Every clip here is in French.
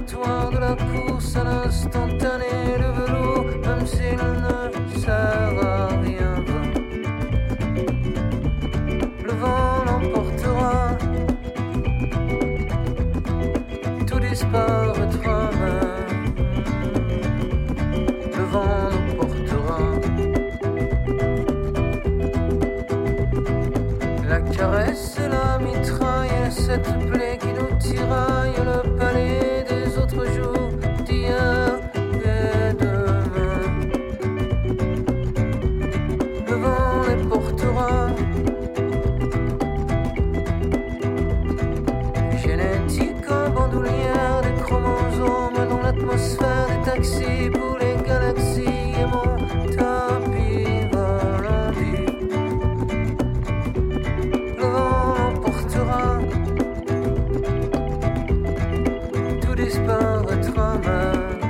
trottoir de la course à l'instantané, le vélo, même s'il ne sert à rien, le vent l'emportera, tout disparaîtra même, le vent nous portera. La caresse et la mitraille, et cette plaie qui nous tiraille, le palais des autres jours d'hier et demain. Le vent les portera. Génétique en bandoulière, des chromosomes dans l'atmosphère, des taxis pour les galaxies et mon tapis volant. Le vent l'emportera, tout disparaîtra même,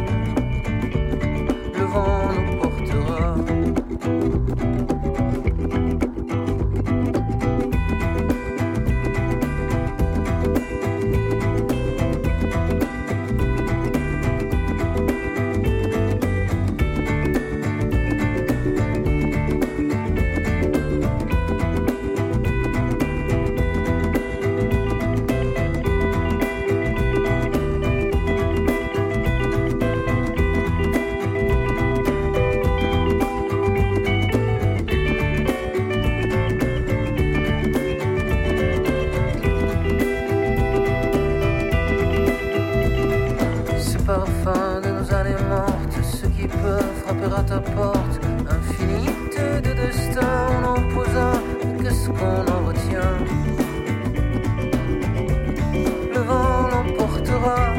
le vent nous portera. Ce parfum de nos années mortes, ceux qui peuvent frapper à ta porte, infinité de destins on en posa, qu'est-ce qu'on en retient? Le vent l'emportera.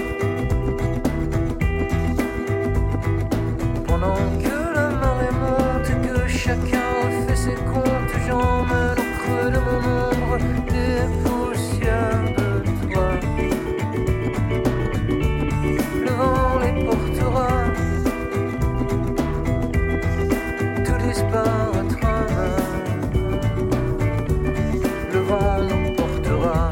Pendant que la marée monte et que chacun refait ses comptes, j'emmène au creux de mon ombre des poussières de toi. Le vent les portera, tout disparaîtra même, le vent nous portera.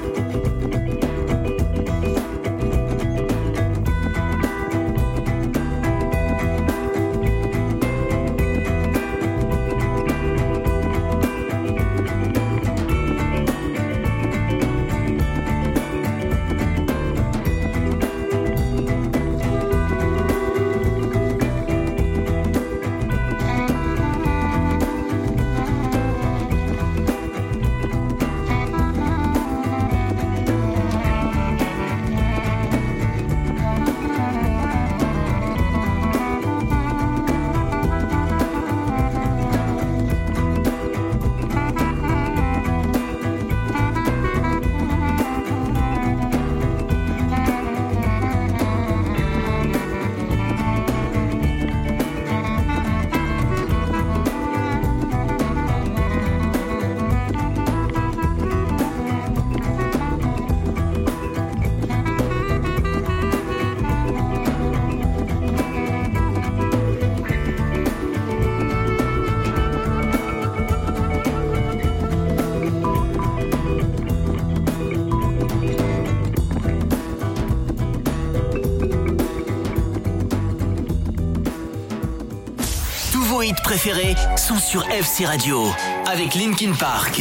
Vos hits préférés sont sur FC Radio avec Linkin Park,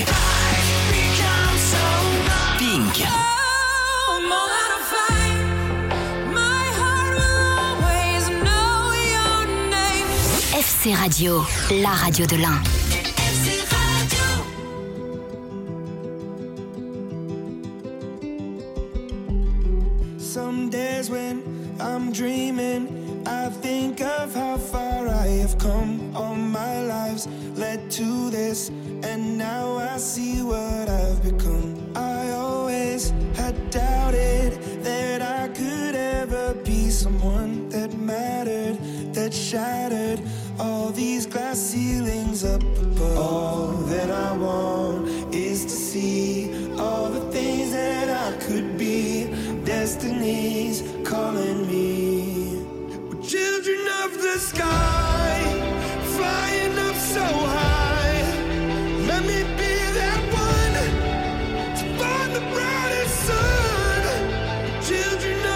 Pink, FC Radio, la radio de l'Ain. Some days when I'm dreaming, I think of how far I have come. All my lives led to this, and now I see what I've become. I always had doubted that I could ever be someone that mattered, that shattered all these glass ceilings up above. All that I want is to see all the things that I could be. Destiny's calling me. We're children of the sky, flying up so high. Let me be that one to find the brightest sun. Children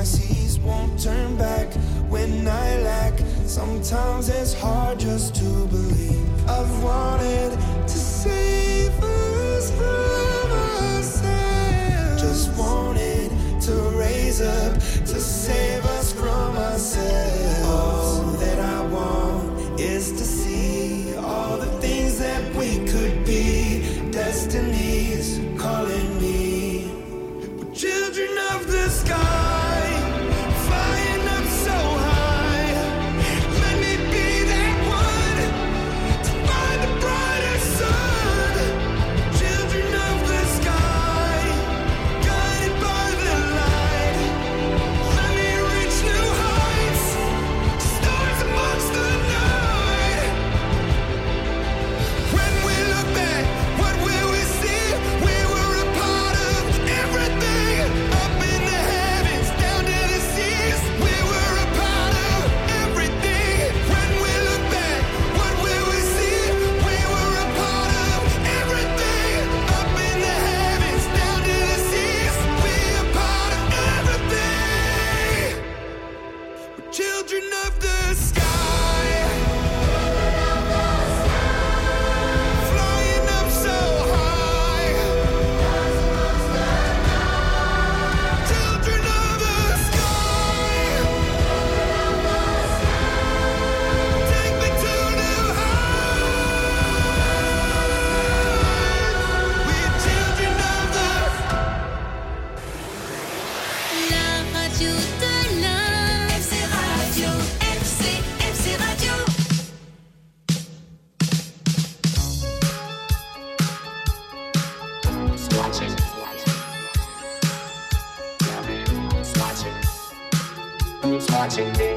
crises won't turn back when I lack. Sometimes it's hard just to believe. I've wanted to save us from ourselves. Just wanted to raise up to save us from ourselves. All that I want is to see all the things that we could be. Destiny's calling me. We're children of the sky, flying up so high. Let me be that one to find the brighter sun. Children of the sky, guided by the light. Let me reach new heights, stars amongst the night. When we look back, what will we see? We were a part of everything. Up in the heavens, down to the seas. We were a part of everything. When we look back, what will we see? We were a part of everything. Up in the heavens, down to the seas. We are part of everything. We're children of the sky. Flying up so high. Children of the sky. Take me to new heights. We're children of the La radio de l'Inde. FC Radio, FC Radio. Who's watching me?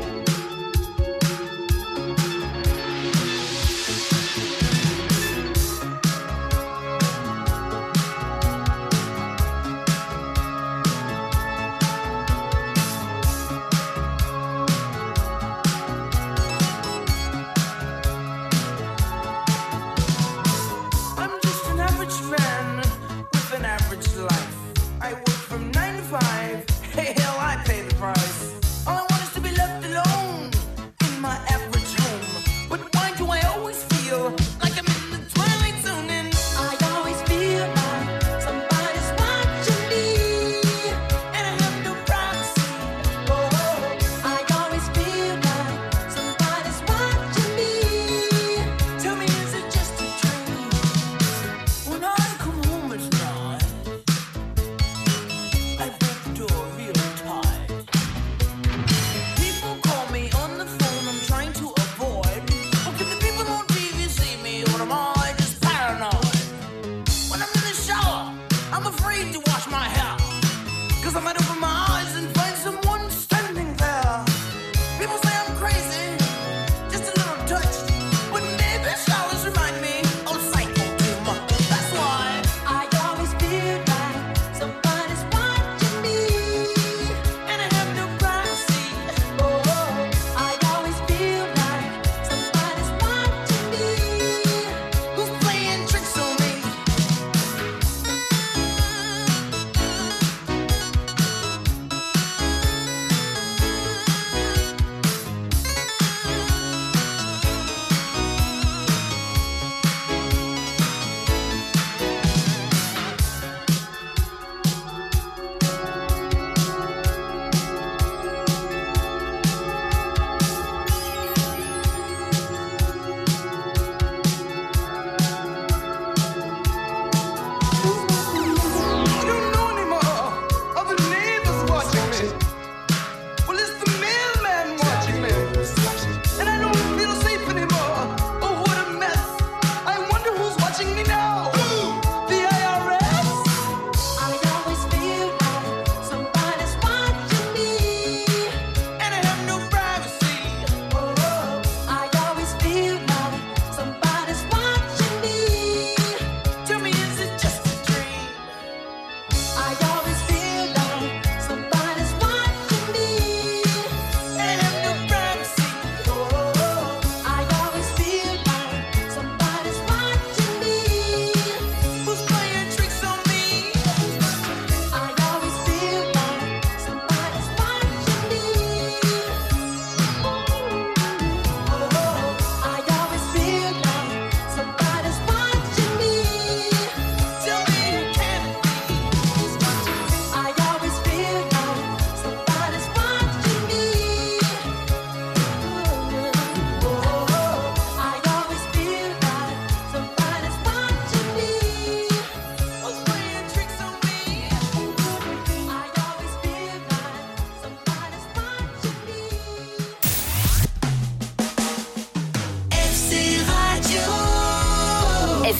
I'm just an average man with an average life. I work from 9 to 5. Hey, hell, I pay the price. All I want is to be left alone.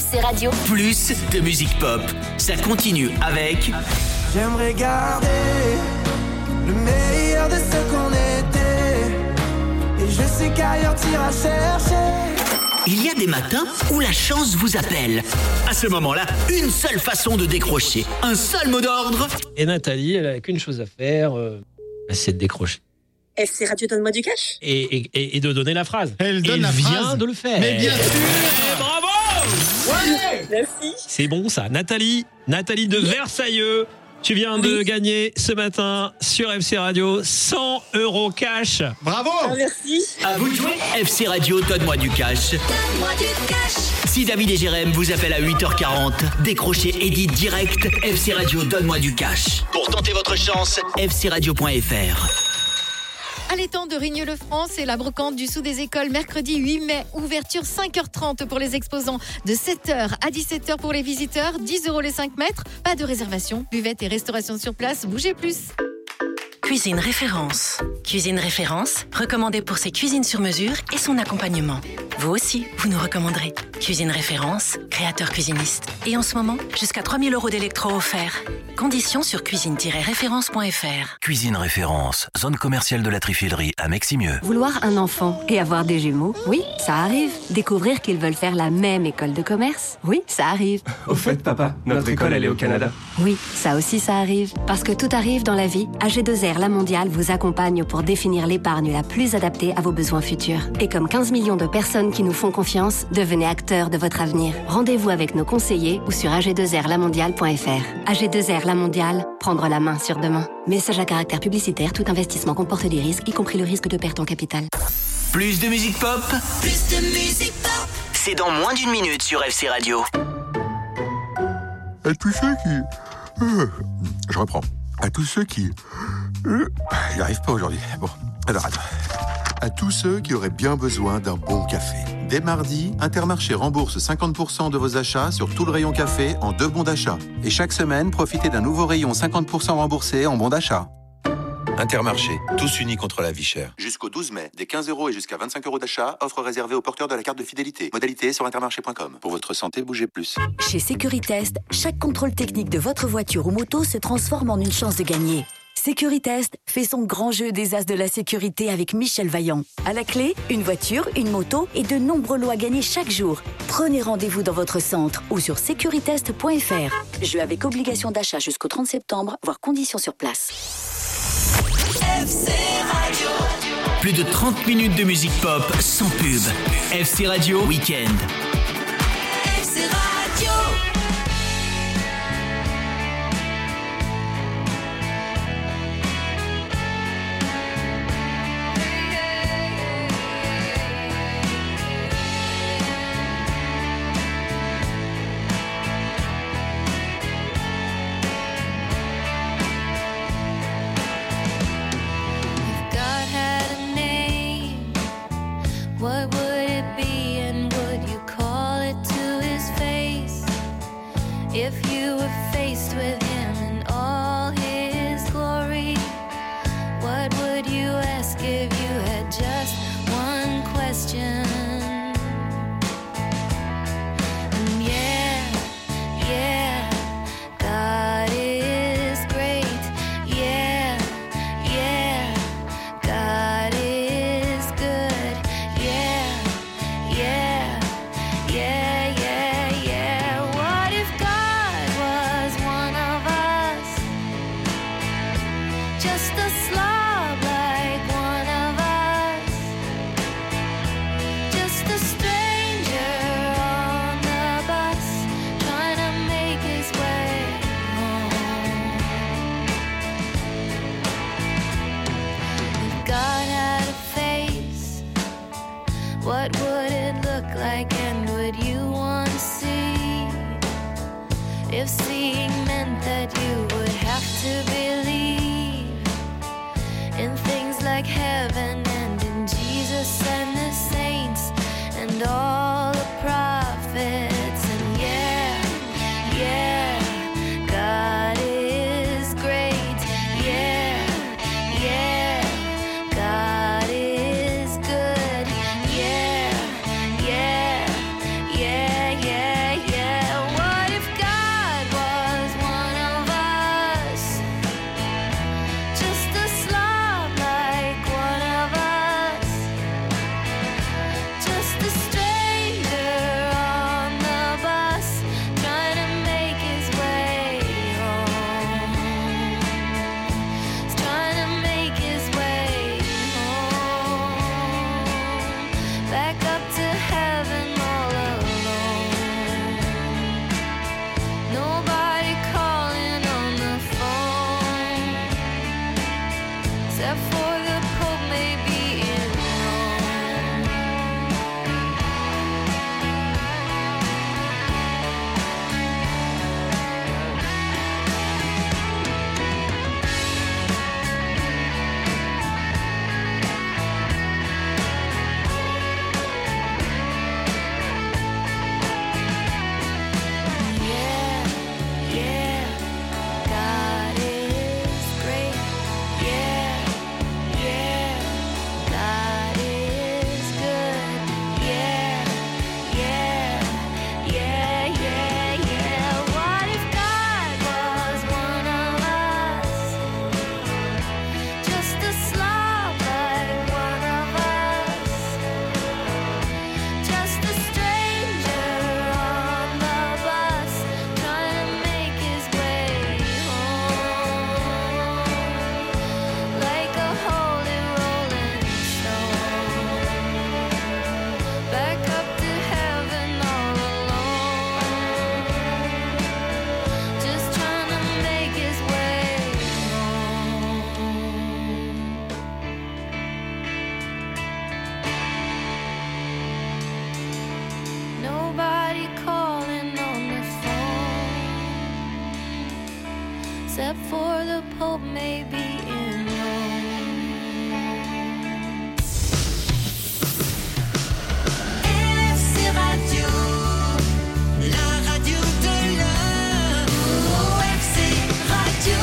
FC Radio. Plus de musique pop. Ça continue avec... J'aimerais garder le meilleur de ce qu'on était. Et je sais qu'ailleurs t'iras chercher. Il y a des matins où la chance vous appelle. À ce moment-là, une seule façon de décrocher. Un seul mot d'ordre. Et Nathalie, elle n'a qu'une chose à faire, c'est de décrocher. FC Radio, donne-moi du cash. Et de donner la phrase. Elle donne la vient phrase. de le faire. Mais bien sûr. Bravo. Ouais. Merci. C'est bon ça. Nathalie de Versailleux. Tu viens de gagner ce matin sur FC Radio 100 € cash. Bravo. Ah, merci. À vous de jouer. FC Radio, donne-moi du cash. Donne-moi du cash. Si David et Jérém vous appellent à 8h40, décrochez et dites direct FC Radio, donne-moi du cash. Pour tenter votre chance, fcradio.fr. À l'étang de Rigneux-le-France et la brocante du Sous des Écoles, mercredi 8 mai. Ouverture 5h30 pour les exposants, de 7h à 17h pour les visiteurs, 10 € les 5 mètres. Pas de réservation, buvette et restauration sur place, bougez plus. Cuisine Référence. Cuisine Référence, recommandée pour ses cuisines sur mesure et son accompagnement. Vous aussi, vous nous recommanderez. Cuisine Référence, créateur cuisiniste. Et en ce moment, jusqu'à 3 000 € d'électro offerts. Conditions sur cuisine-référence.fr. Cuisine Référence, zone commerciale de la Trifilerie à Meximieux. Vouloir un enfant et avoir des jumeaux, oui, ça arrive. Découvrir qu'ils veulent faire la même école de commerce, oui, ça arrive. Au fait, papa, notre école, elle est au Canada. Oui, ça aussi, ça arrive. Parce que tout arrive dans la vie, AG2R La Mondiale vous accompagne pour définir l'épargne la plus adaptée à vos besoins futurs. Et comme 15 millions de personnes qui nous font confiance, devenez acteurs de votre avenir. Rendez-vous avec nos conseillers ou sur ag2rlamondiale.fr. AG2R La Mondiale, prendre la main sur demain. Message à caractère publicitaire, tout investissement comporte des risques, y compris le risque de perte en capital. Plus de musique pop, Plus de musique pop. c'est dans moins d'une minute sur FC Radio. À tous ceux qui... je reprends. À tous ceux qui... il n'arrive pas aujourd'hui. Bon, alors attends. À tous ceux qui auraient bien besoin d'un bon café. Dès mardi, Intermarché rembourse 50% de vos achats sur tout le rayon café en 2 bons d'achat. Et chaque semaine, profitez d'un nouveau rayon 50% remboursé en bons d'achat. Intermarché, tous unis contre la vie chère. Jusqu'au 12 mai, des 15 € et jusqu'à 25 € d'achat, offre réservée aux porteurs de la carte de fidélité. Modalité sur intermarché.com. Pour votre santé, bougez plus. Chez Sécuritest, chaque contrôle technique de votre voiture ou moto se transforme en une chance de gagner. Sécuritest fait son grand jeu des as de la sécurité avec Michel Vaillant. À la clé, une voiture, une moto et de nombreux lots à gagner chaque jour. Prenez rendez-vous dans votre centre ou sur securitest.fr. Jeu avec obligation d'achat jusqu'au 30 septembre, voire conditions sur place. FC Radio. Plus de 30 minutes de musique pop sans pub. FC Radio Weekend. FC Radio. God had a name, what would it be and would you call it to his face? If you were faced with him in all his glory, what would you ask if you had just one question? And yeah, God is great, yeah, God is good, yeah. What if God was one of us? Just a slob like one of us. Just a stranger on the bus, trying to make his way home. If God had a face, what would it look like and would you want to see? If seeing meant that you would have to believe in things like heaven and in Jesus and the saints and all the prophets. And yeah, God is great, yeah, God is good, yeah. hope maybe in Rome. FC Radio, la radio de l'heure. FC Radio.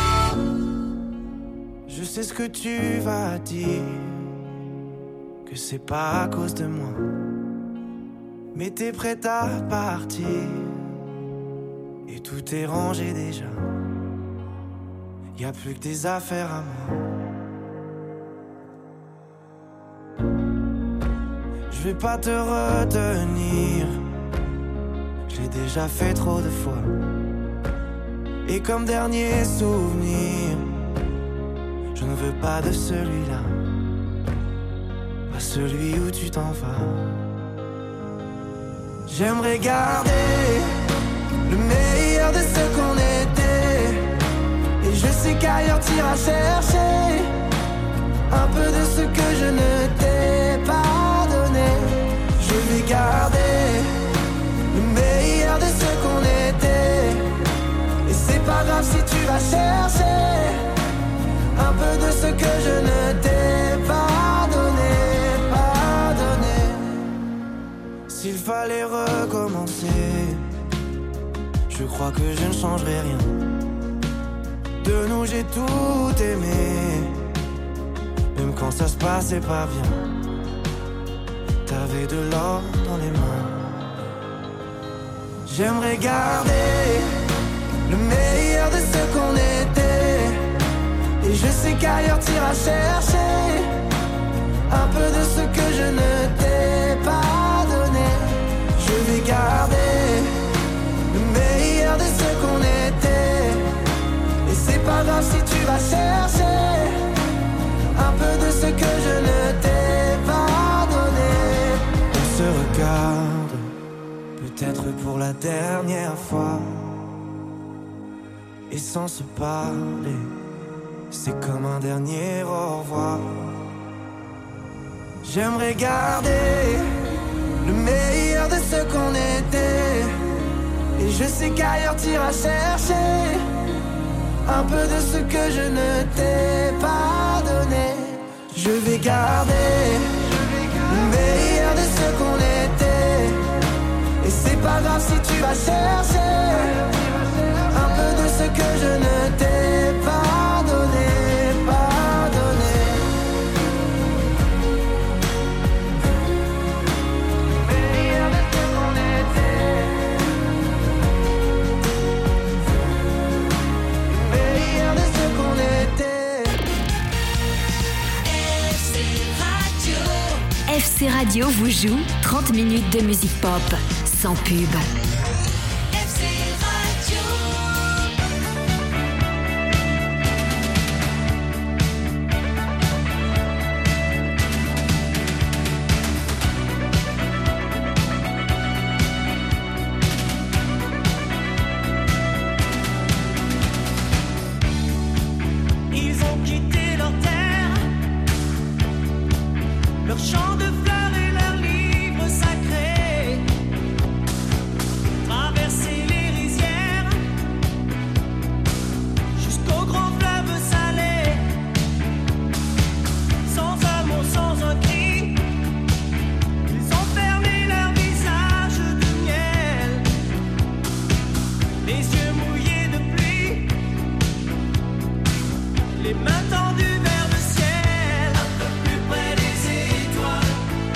Je sais ce que tu vas dire, que c'est pas à cause de moi, mais t'es prête à partir et tout est rangé déjà. Y a plus que des affaires à moi. Je vais pas te retenir, je l'ai déjà fait trop de fois. Et comme dernier souvenir, je ne veux pas de celui-là, pas celui où tu t'en vas. J'aimerais garder le meilleur de ce qu'on était, et je sais qu'ailleurs t'iras chercher un peu de ce que je ne t'ai pas donné. Je vais garder le meilleur de ce qu'on était, et c'est pas grave si tu vas chercher un peu de ce que je ne t'ai pas donné, pas donné. S'il fallait recommencer, je crois que je ne changerai rien. De nous j'ai tout aimé, même quand ça se passait pas bien. T'avais de l'or dans les mains. J'aimerais garder le meilleur de ce qu'on était, et je sais qu'ailleurs t'iras chercher un peu de ce que je ne t'ai pas donné. Je vais garder le meilleur de ce qu'on était, et c'est pas grave si tu vas chercher un peu de ce que je ne t'ai pas donné. On se regarde, peut-être pour la dernière fois, et sans se parler, c'est comme un dernier au revoir. J'aimerais garder le meilleur de ce qu'on était, et je sais qu'ailleurs t'iras chercher un peu de ce que je ne t'ai pas donné. Je vais garder le meilleur de ce qu'on était, et c'est pas grave si tu vas chercher un peu de ce que je ne t'ai pas donné, pas donné. Le meilleur de ce qu'on était, le meilleur de ce qu'on était. FC Radio vous joue 30 minutes de musique pop, sans pub. FC Radio. Ils ont quitté leur terre, leur champ de fleurs et leurs livres sacrés, traverser les rizières jusqu'au grand fleuve salé, sans un mot, sans un cri. Ils ont fermé leur visage de miel, les yeux mouillés de pluie, les mains tendues vers le ciel. Un peu plus près des étoiles,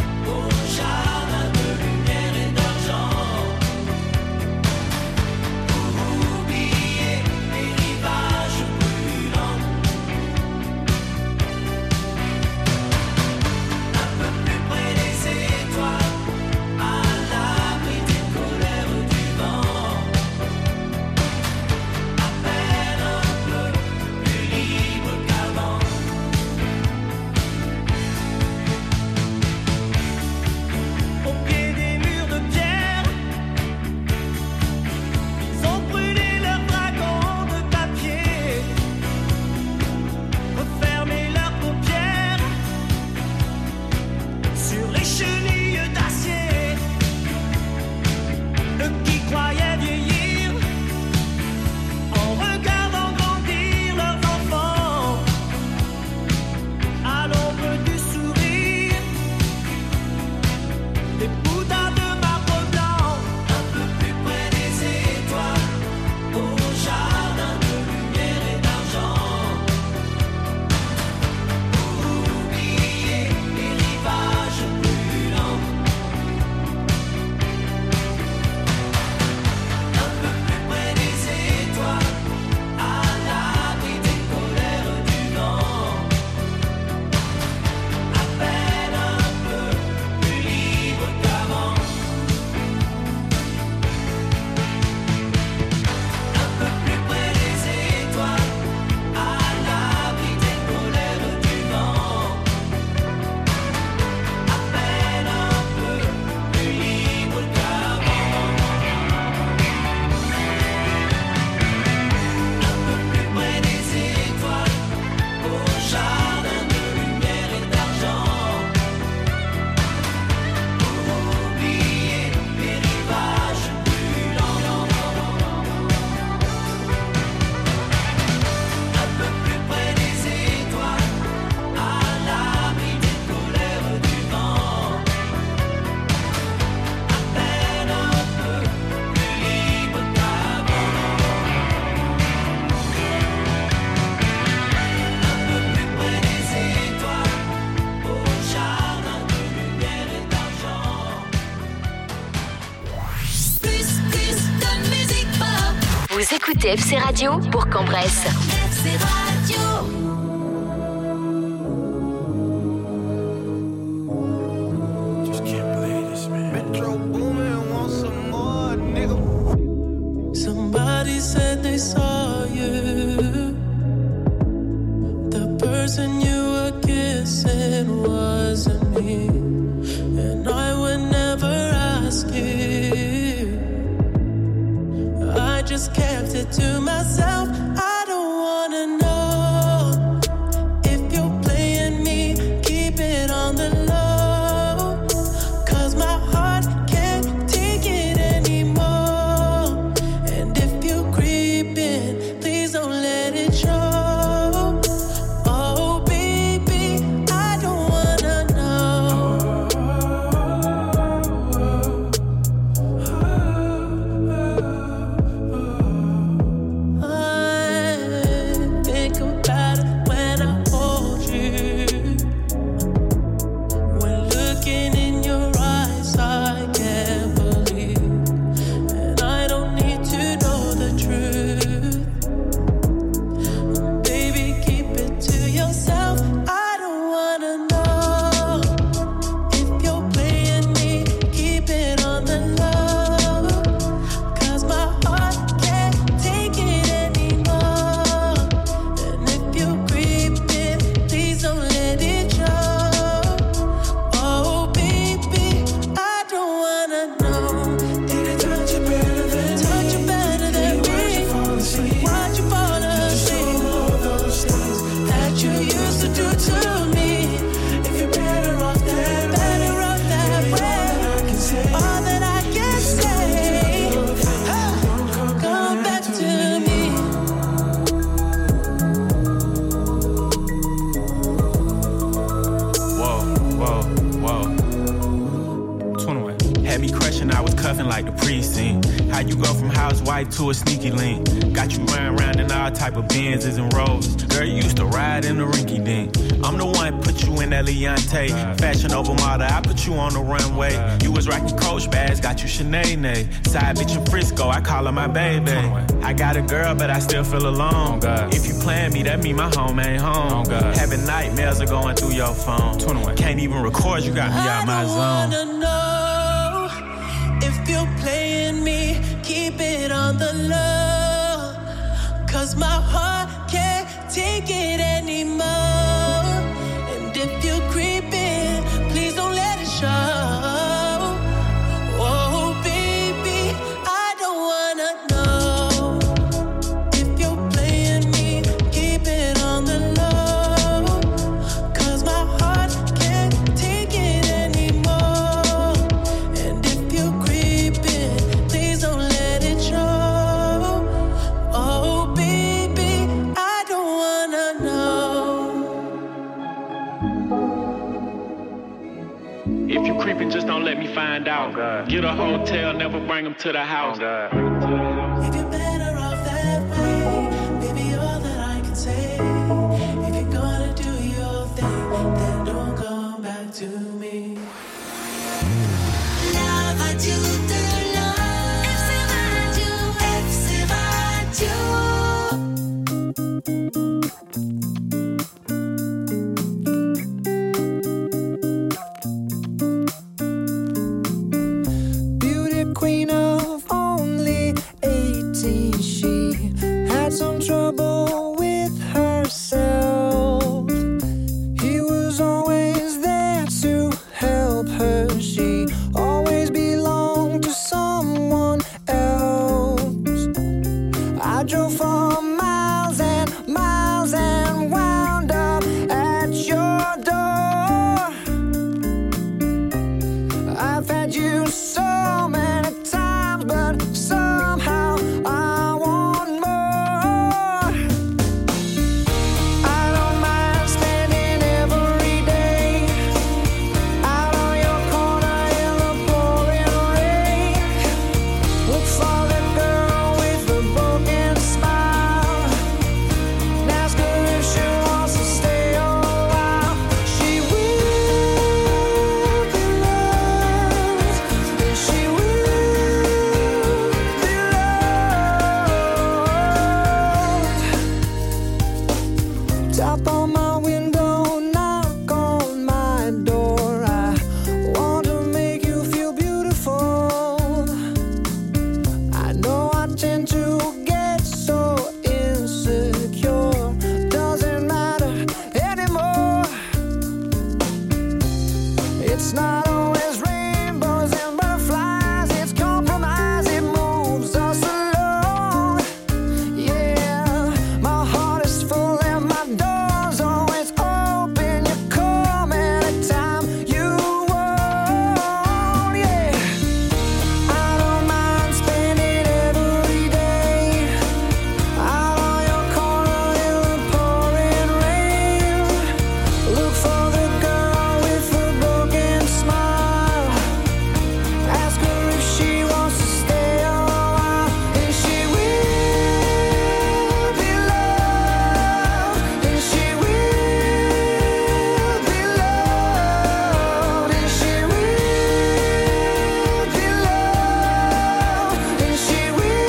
écoutez FC Radio Bourg-en-Bresse. FC Radio. Somebody said they saw you. The person you were kissing wasn't me, and I would never ask you. I just kept it to myself. I don't wanna know if you're playing me. Keep it on the low, 'cause my heart can't take it anymore. Please don't let it show. Oh, baby, I don't wanna know. I think about it when I hold you. When looking in your eyes, I can't believe. And I don't need to know the truth. Yourself, I don't wanna know if you're playing me. Keep it on the low, 'cause my heart can't take it anymore. And if you're creeping, please don't let it show. Oh, baby, I don't wanna know. Did it touch you better than me? Touch you better than me? Why'd you fall asleep? Why'd you fall asleep? All those things that you used to do to me. If you're better off that way, all that I can say, come back to me. Whoa. 21. Had me crushing, I was cuffing like the precinct. How you go from housewife to a sneaky link? Got you running around in all type of Benzes and Rolls. Girl, you used to ride in the rinky dink. I'm the one put you in that Leontay. Fashion over model, I put you on the runway. You was rocking Coach bags, got you Sinead. Side bitch in Frisco, I call her my baby. I got a girl, but I still feel alone. If you plan me, that mean my home ain't home. Having nightmares are going through your phone. 21. Can't even record, you got me out my zone. I don't wanna know if you're playing me. Keep it on the low, 'cause my heart can't take it anymore. And if you're creeping, please don't let it show. Oh, baby, I don't wanna know if you're playing me. Keep it on the low, 'cause my heart can't take it anymore. And if you're creeping, please don't let it show. Oh, baby, I don't wanna know. If you creeping, just don't let me find out. Get a hotel, never bring them to the house. If you're better off that way, baby, all that I can say. If you're gonna do your thing, then don't come back to me. La radio de l'homme. FC Radio. FC Radio. Beauty queen of only 18, she had some trouble with herself. He was always there to help her. She always belonged to someone else. I drove for miles and miles and miles. Tap on my window, knock on my door. I want to make you feel beautiful. I know I tend to get so insecure. Doesn't matter anymore. It's not always rainbows and butterflies. It's compromise, it moves us along. Yeah, my heart is full and my door's always open. You come anytime you want. Yeah, I don't mind spending every day out on your corner in the pouring rain. Look for the girl with the broken smile. Ask her if she wants to stay a while, and she will be loved, and she will be loved, and she will be loved, and she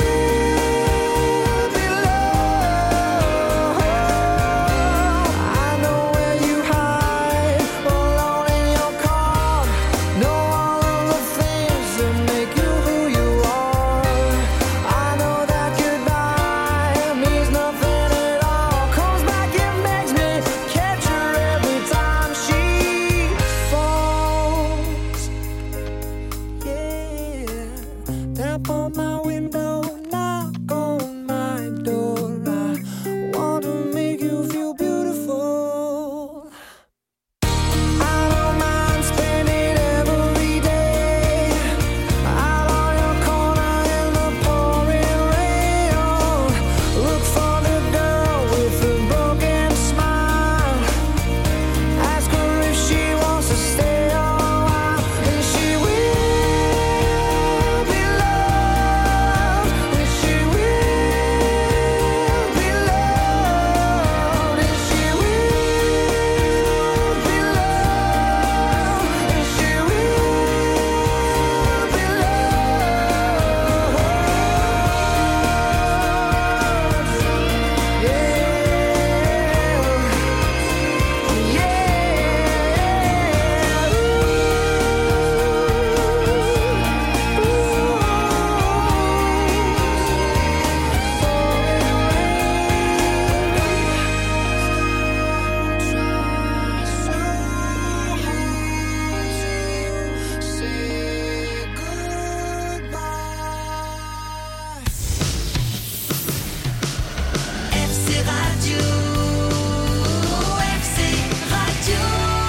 will be loved. I know where you hide, alone in your car. Know all of the things that make you who you are. I know that goodbye means nothing at all. Comes back and makes me catch her every time she falls. Yeah, tap on my window, knock on my door. I want to make you feel beautiful. I don't mind spending every day out on your corner in the pouring rain. Oh, look for the girl with the broken smile. Ask her if she wants to stay a while, and she will be loved, and she will be loved, and she will be loved, and she will be loved. FC Radio, FC Radio.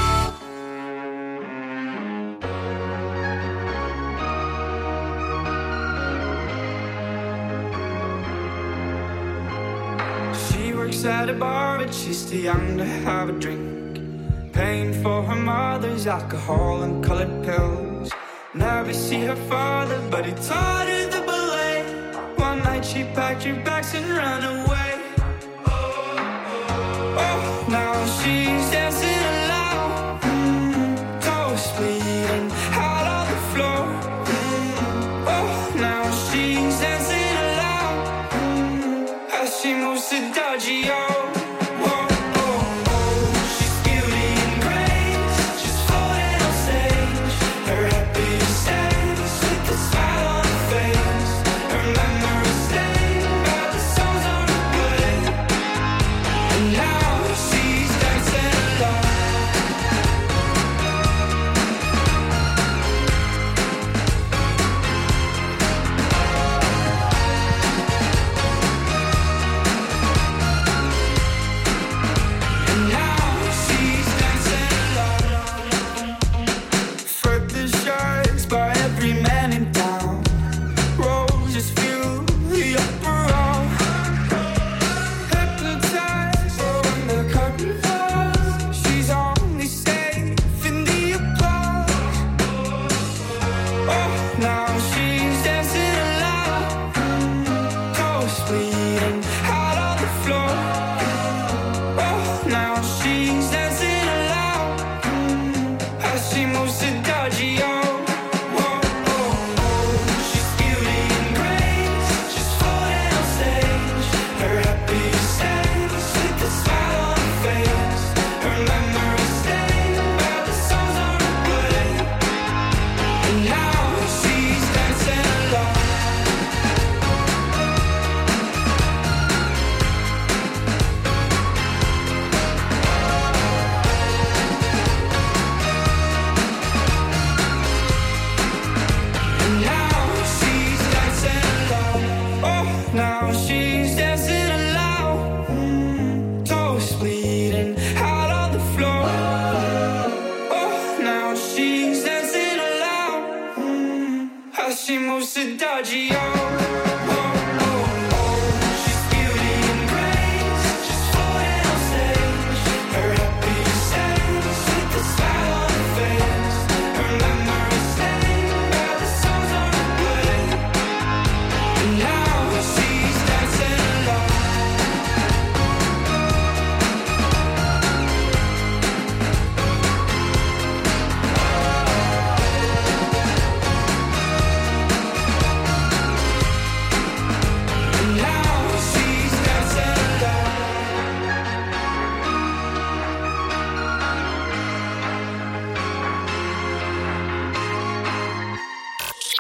She works at a bar, but she's too young to have a drink. Paying for her mother's alcohol and colored pills. Never see her father, but he taught her the ballet. One night she packed her bags and ran away. Oh, now she's dancing alone, toes bleeding out on the floor. Oh, now she's dancing alone as she moves to Dodgy O. She's beauty and grace, she's floating on stage. Her happiest days with a smile on her face. Her memories stay by the songs on replay. And now she's dancing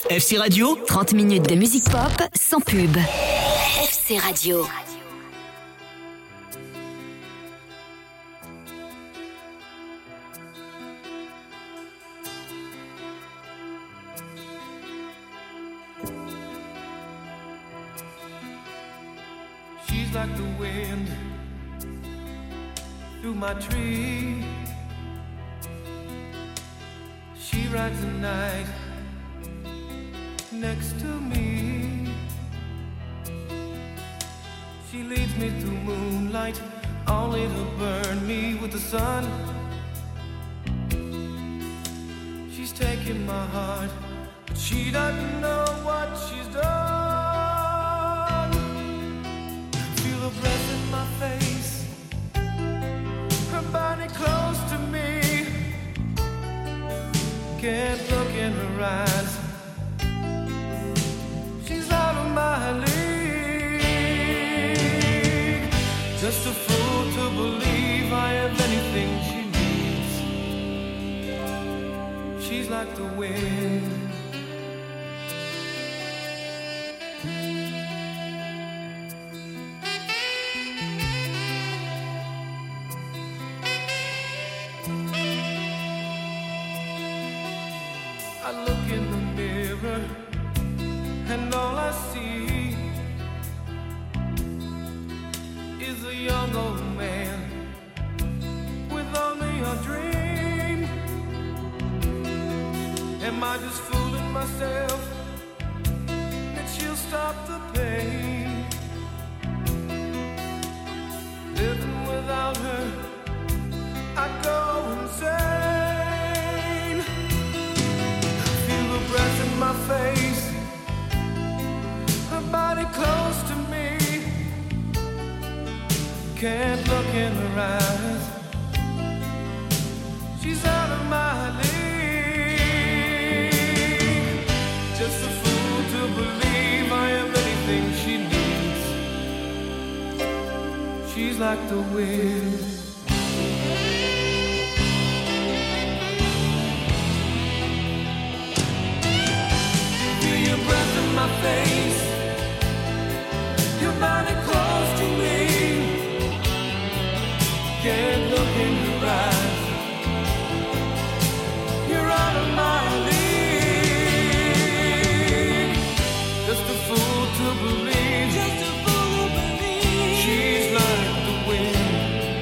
FC Radio, 30 minutes de musique pop sans pub. FC Radio. She's like the wind through my tree. She rides the night next to me. She leads me through moonlight, only to burn me with the sun. She's taking my heart, but she doesn't know what she's done. Feel her breath in my face, her body close to me. Can't look in her eyes, she's out of my league. Just a fool to believe I have anything she needs. She's like the wind. I look in the mirror and all I see is a young old man with only a dream. Am I just fooling myself that she'll stop the pain? Living without her, I go insane. Feel her breath in my face, her body close to me. Can't look in her eyes, she's out of my league. Just a fool to believe I am anything she needs. She's like the wind. Feel your breath in my face, your body close to me. Can't look in your eyes, you're out of my league. Just a fool to believe, just a fool to believe. She's like the wind.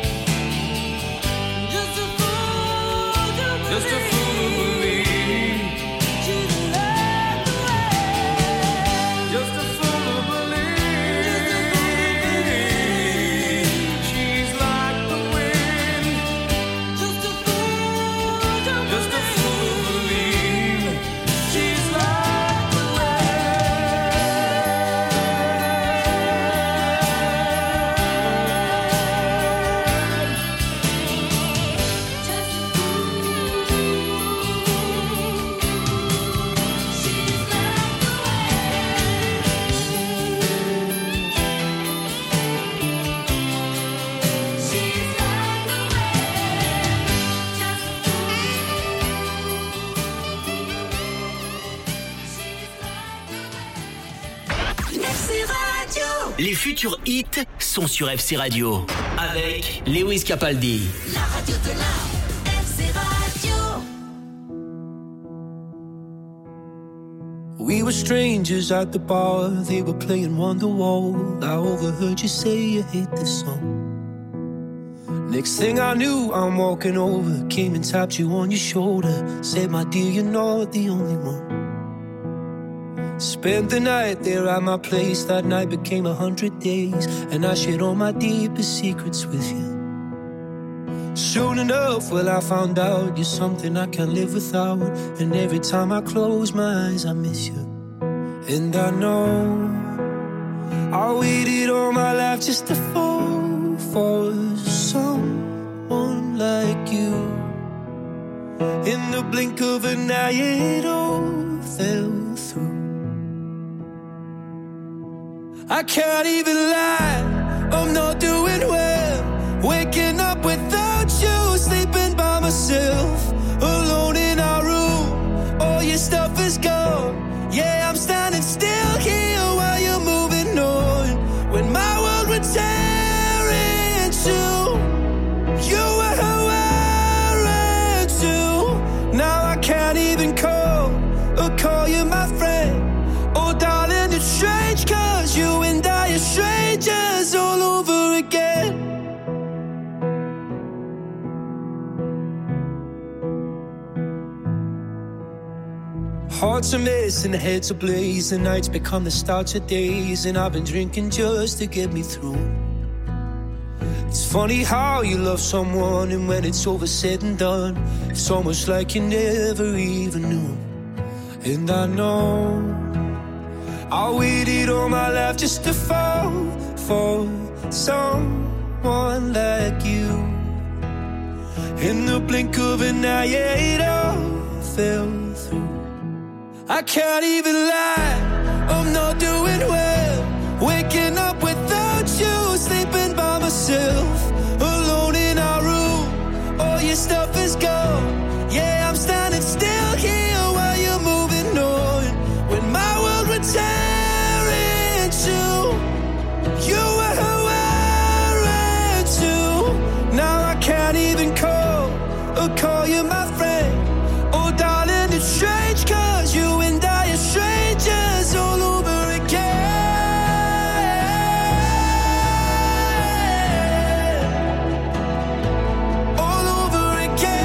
Just a fool to believe, just a fool to believe. She's like the wind. Just a fool to believe. She's like the wind. Just a fool to believe. Just a fool to believe. She's like the FC Radio. les futurs hits sont sur FC Radio. Avec Lewis Capaldi. La radio de l'art. FC Radio. We were strangers at the bar, they were playing Wonderwall. I overheard you say you hate this song. Next thing I knew, I'm walking over, came and tapped you on your shoulder. Said, my dear, you're not the only one. Spent the night there at my place. That night became 100 days, and I shared all my deepest secrets with you. Soon enough, well, I found out you're something I can't live without. And every time I close my eyes, I miss you. And I know I waited all my life just to fall for someone like you. In the blink of an eye, it all fell through. I can't even lie, I'm not doing well. Waking up without you, sleeping by myself, alone in our room. All your stuff is gone, yeah, Hearts a mess and heads ablaze. The nights become the starts of days, and I've been drinking just to get me through. It's funny how you love someone, and when it's over said and done, it's almost like you never even knew. And I know I waited all my life just to fall for someone like you. In the blink of an eye, yeah, it all fell through. I can't even lie, I'm not doing well. Waking up without you, sleeping by myself, alone in our room. All your stuff is gone. Yeah, I'm standing still here while you're moving on. When my world would tear into, you were wearing too. Now I can't even call you my friend. Oh darling, it's strange, cause you and I are strangers all over again. All over again.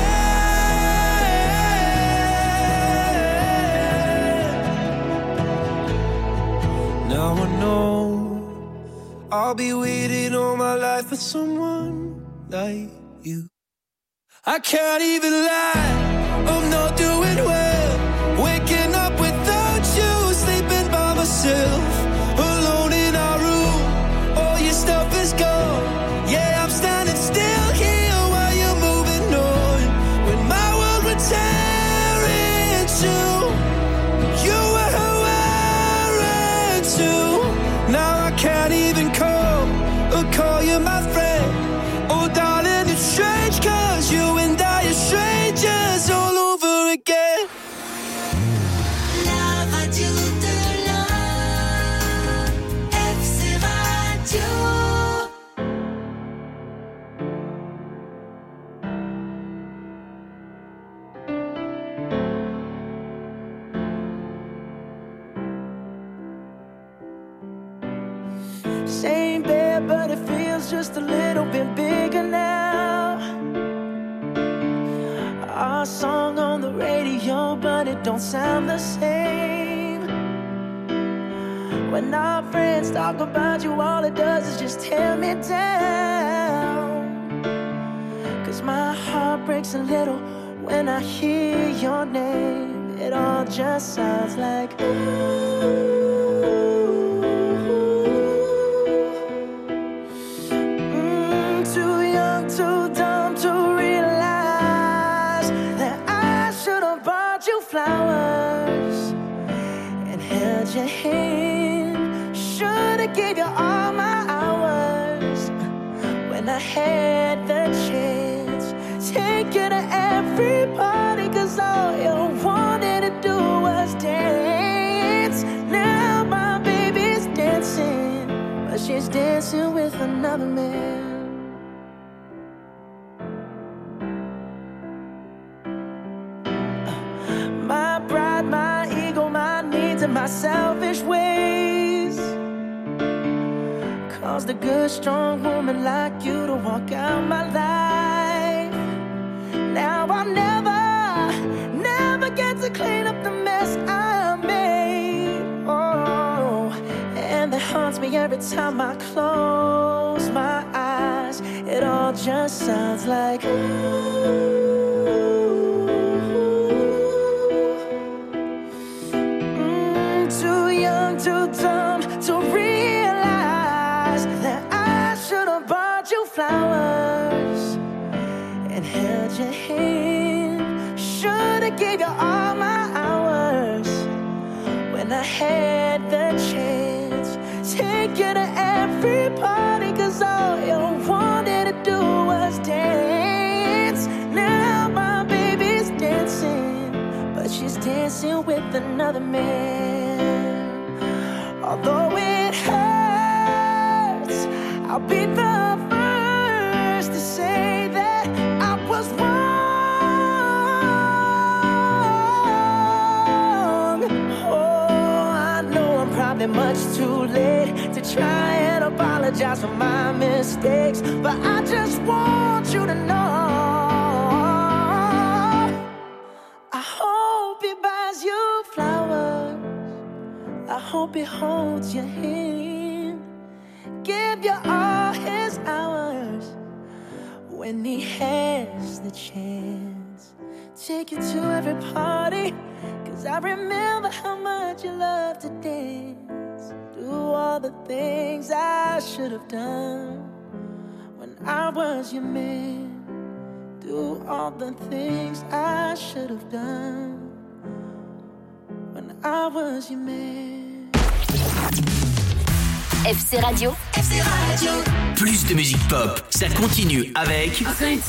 Now I know I'll be waiting all my life for someone like you. I can't even lie, I'm not doing well. Waking up without you, sleeping by myself, alone in our room. All your stuff is gone. Yeah, I'm standing still here while you're moving on. When my world would tear into, you were wearing too. Now I can't even call you my friend. Oh darling, it's strange, cause you and I are strangers all over again. La radio de l'heure, FC Radio. Same bed, but it feels just a little bit bigger now. Our song on the radio, but it don't sound the same. When our friends talk about you, all it does is just tear me down. Cause my heart breaks a little when I hear your name. It all just sounds like ooh. Too dumb to realize that I should have bought you flowers and held your hand. Should have gave you all my hours when I had the chance. Take you to every party, cause all you wanted to do was dance. Now my baby's dancing, but she's dancing with another man. My pride, my ego, my needs, and my selfish ways caused a good, strong woman like you to walk out my life. Now I'll never get to clean up the mess I made. Oh, and that haunts me every time I close my eyes. It all just sounds like ooh. Too dumb to realize that I should have bought you flowers and held your hand. Should have gave you all my hours when I had the chance. Take you to every party, cause all you wanted to do was dance. Now my baby's dancing, but she's dancing with another man. Although it hurts, I'll be the first to say that I was wrong. Oh, I know I'm probably much too late to try and apologize for my mistakes, but I just want you to know I hope he buys you flowers hope he holds your hand. Give you all his hours when he has the chance. Take you to every party, 'cause I remember how much you loved to dance. Do all the things I should have done when I was your man. Do all the things I should have done when I was your man. FC Radio. FC Radio. Plus de musique pop, ça continue avec.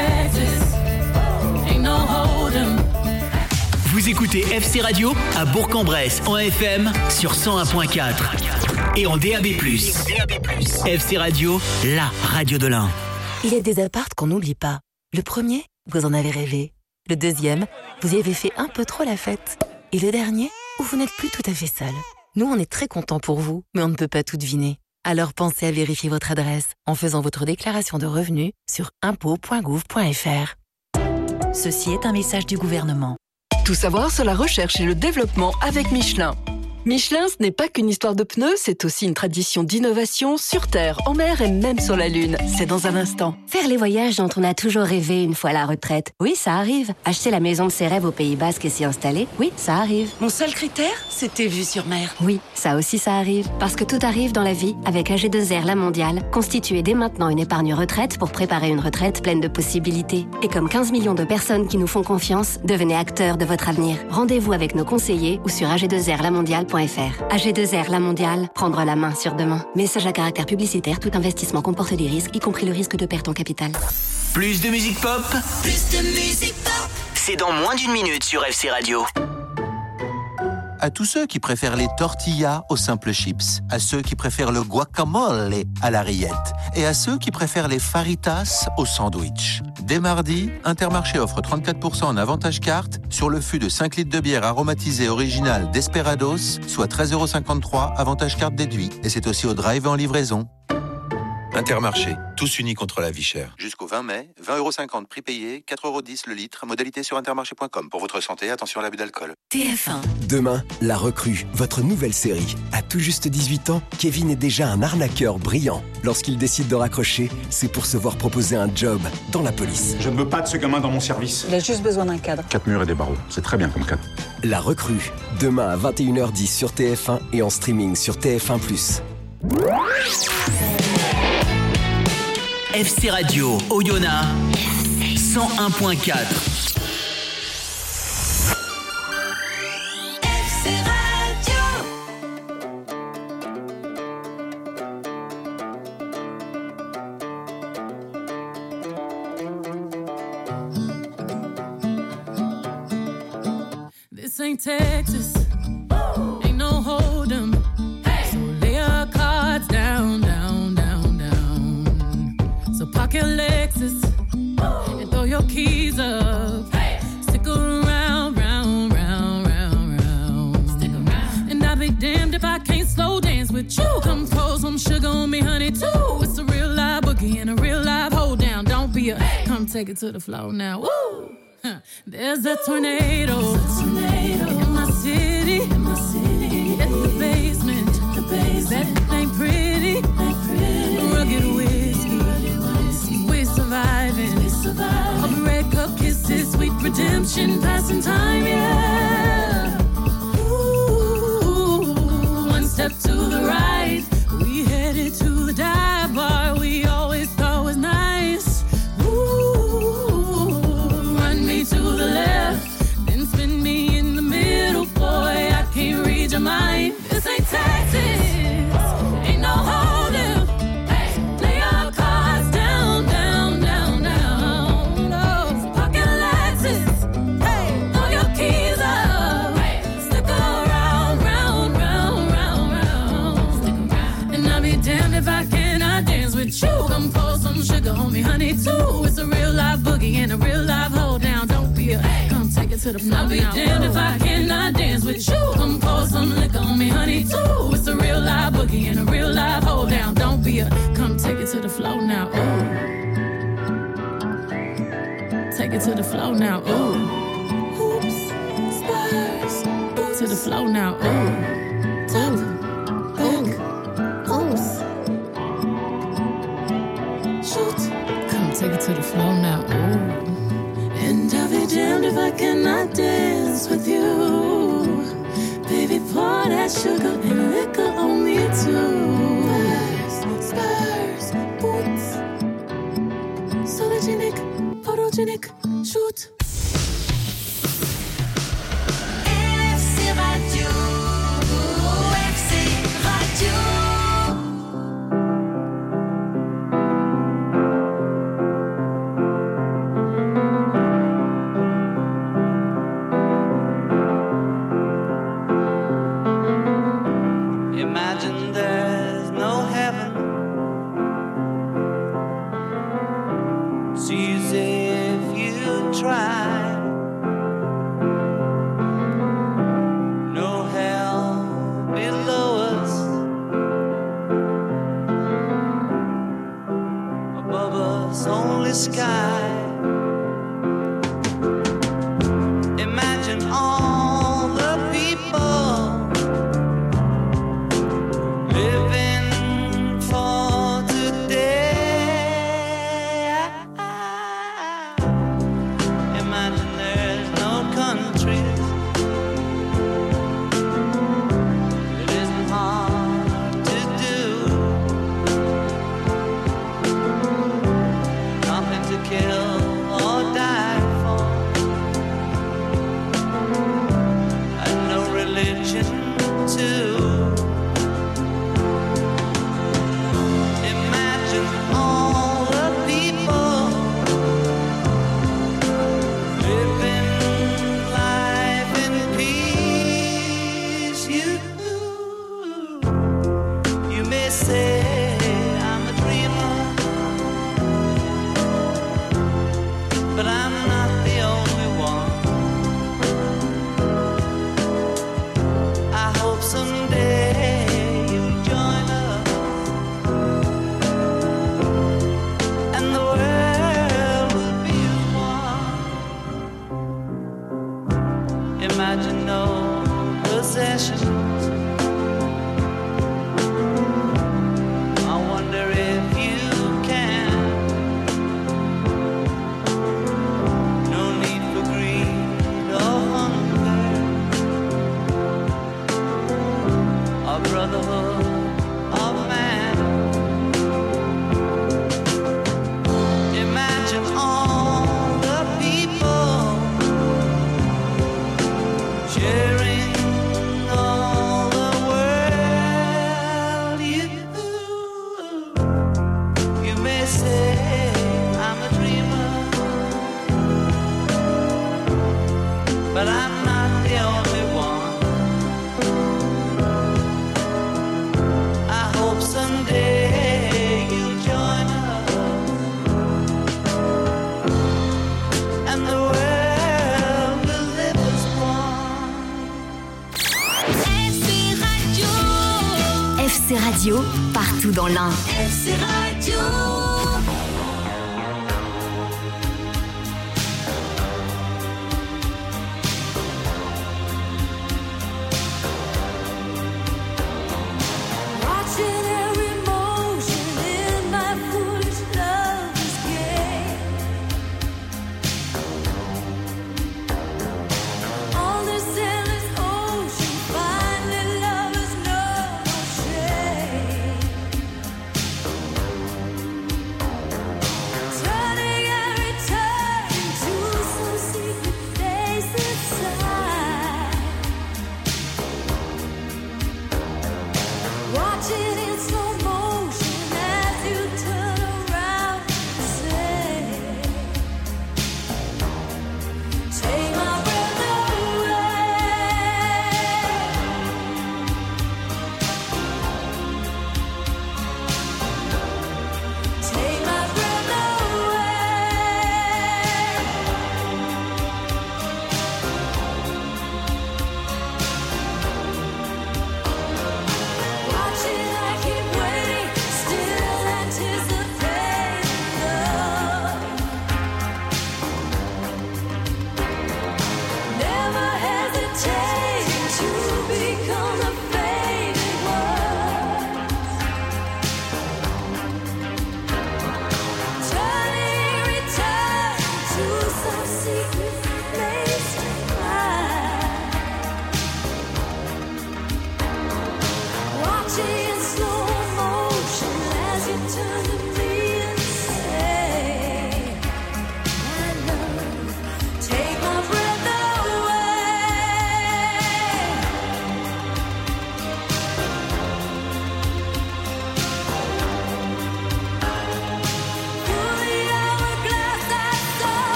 Vous écoutez FC Radio à Bourg-en-Bresse en FM sur 101.4 et en DAB+. FC Radio, la radio de l'Ain. Il y a des apparts qu'on n'oublie pas. Le premier, vous en avez rêvé. Le deuxième, vous y avez fait un peu trop la fête. Et le dernier, où vous n'êtes plus tout à fait seul. Nous, on est très contents pour vous, mais on ne peut pas tout deviner. Alors pensez à vérifier votre adresse en faisant votre déclaration de revenus sur impôts.gouv.fr. Ceci est un message du gouvernement. Tout savoir sur la recherche et le développement avec Michelin. Michelin, ce n'est pas qu'une histoire de pneus, c'est aussi une tradition d'innovation sur Terre, en mer et même sur la Lune. C'est dans un instant. Faire les voyages dont on a toujours rêvé une fois à la retraite. Oui, ça arrive. Acheter la maison de ses rêves au Pays Basque et s'y installer. Oui, ça arrive. Mon seul critère, c'était vue sur mer. Oui, ça aussi ça arrive. Parce que tout arrive dans la vie avec AG2R La Mondiale. Constituez dès maintenant une épargne retraite pour préparer une retraite pleine de possibilités. Et comme 15 millions de personnes qui nous font confiance, devenez acteurs de votre avenir. Rendez-vous avec nos conseillers ou sur ag2rlamondiale.fr. AG2R La Mondiale, prendre la main sur demain. Message à caractère publicitaire, tout investissement comporte des risques, y compris le risque de perte en capital. Plus de musique pop, Plus de musique pop. c'est dans moins d'une minute sur FC Radio. À tous ceux qui préfèrent les tortillas aux simples chips, à ceux qui préfèrent le guacamole à la rillette et à ceux qui préfèrent les faritas au sandwich. Dès mardi, Intermarché offre 34% en avantage carte sur le fût de 5 litres de bière aromatisée originale Desperados, soit 13,53 € avantage carte déduit. Et c'est aussi au drive et en livraison. Intermarché, tous unis contre la vie chère. Jusqu'au 20 mai, 20,50 € prix payé, 4,10 € le litre, modalité sur intermarché.com. Pour votre santé, attention à l'abus d'alcool. TF1. Demain, La Recrue, votre nouvelle série. À tout juste 18 ans, Kevin est déjà un arnaqueur brillant. Lorsqu'il décide de raccrocher, c'est pour se voir proposer un job dans la police. Je ne veux pas de ce gamin dans mon service. Il a juste besoin d'un cadre. 4 murs et des barreaux, c'est très bien comme cadre. La Recrue, demain à 21h10 sur TF1 et en streaming sur TF1+. FC Radio, Oyonnax, 101.4. FC Radio. This ain't Texas, ain't no hold'em. So lay your cards down, down, down, down. So park your Lexus and throw your keys up. Stick around, round, round, round, round. Stick around. And I'll be damned if I can't slow dance with you. Come pour some sugar on me, honey, too. It's a real live boogie and a real live hold down. Don't be a come take it to the floor now. Woo! There's a tornado in my city, at the basement. That ain't pretty, rugged whiskey. We're surviving. All the red cup kisses, sweet redemption, passing time, yeah. Ooh, one step to the right, we headed to the dive bar we always thought was nice. To the left, then spin me in the middle, boy, I can't read your mind. This ain't Texas, ain't no hold'em. Lay your cards down, down, down, down. Oh, pocket Lexus, throw your keys up. Stick around, round, round, round, round. And I'll be damned if I cannot dance with you. Come pour some sugar on me, honey, too. It's a real live boogie and a real live hold down. Come take it to the floor. I'll be damned if I cannot dance with you. Come pour some liquor on me, honey, too. It's a real live boogie and a real live hold down. Don't be a come take it to the floor now. Ooh. Take it to the floor now. Ooh. Hoops, spurs, to the floor now. Ooh. And I'll be damned if I cannot dance with you. Baby, pour that sugar and liquor on me too. Spurs, boots, sologenic, photogenic, shoot. FC Radio, FC Radio. Imagine there's no heaven. It's easy if you try. No hell below us. Above us, only sky. Imagine all the people living for today. Imagine there's no countries. It isn't hard to do. Nothing to kill or die for. And no religion too. Imagine all the people living life in peace. You may say I'm a dreamer, but I'm not the only one. I hope someday you'll join us and the world will be as one. Imagine no possessions. I wonder if you can. No need for greed or hunger. A brotherhood of man. Imagine all the people sharing all the world. You may say I'm a dreamer, but I'm not the only one. I hope someday you'll join us and the world will live as one. FC Radio. FC Radio, partout dans l'Ain. FC Radio.